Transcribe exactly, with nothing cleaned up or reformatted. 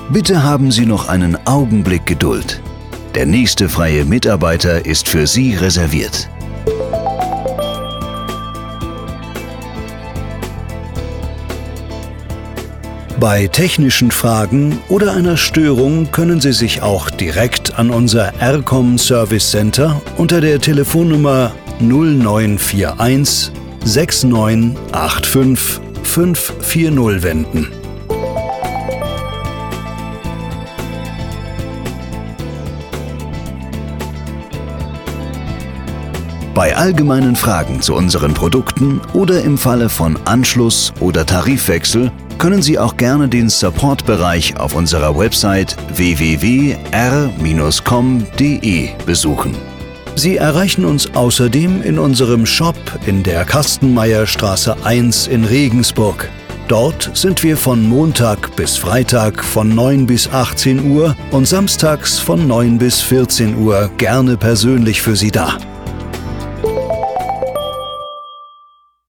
Bitte haben Sie noch einen Augenblick Geduld. Der nächste freie Mitarbeiter ist für Sie reserviert. Bei technischen Fragen oder einer Störung können Sie sich auch direkt an unser R C O M Service Center unter der Telefonnummer null neun vier eins sechs neun acht fünf fünf vier null wenden. Bei allgemeinen Fragen zu unseren Produkten oder im Falle von Anschluss oder Tarifwechsel können Sie auch gerne den Support-Bereich auf unserer Website w w w punkt r Bindestrich com punkt d e besuchen. Sie erreichen uns außerdem in unserem Shop in der Kastenmeierstraße eins in Regensburg. Dort sind wir von Montag bis Freitag von neun bis achtzehn Uhr und samstags von neun bis vierzehn Uhr gerne persönlich für Sie da.